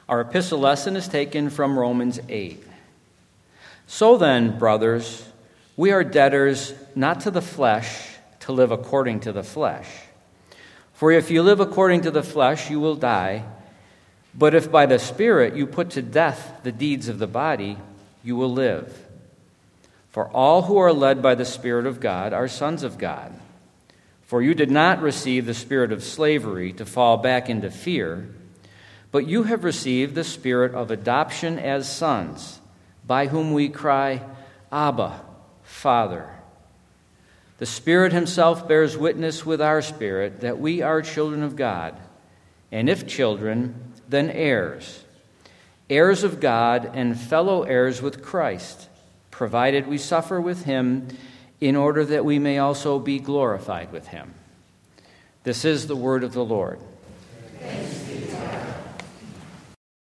Our epistle lesson is taken from Romans 8. So then, brothers, we are debtors not to the flesh to live according to the flesh. For if you live according to the flesh, you will die. But if by the Spirit you put to death the deeds of the body, you will live. For all who are led by the Spirit of God are sons of God. For you did not receive the spirit of slavery to fall back into fear, but you have received the spirit of adoption as sons, by whom we cry, Abba, Father. The Spirit himself bears witness with our spirit that we are children of God, and if children, then heirs, heirs of God and fellow heirs with Christ, provided we suffer with him in order that we may also be glorified with him. This is the word of the Lord. Thanks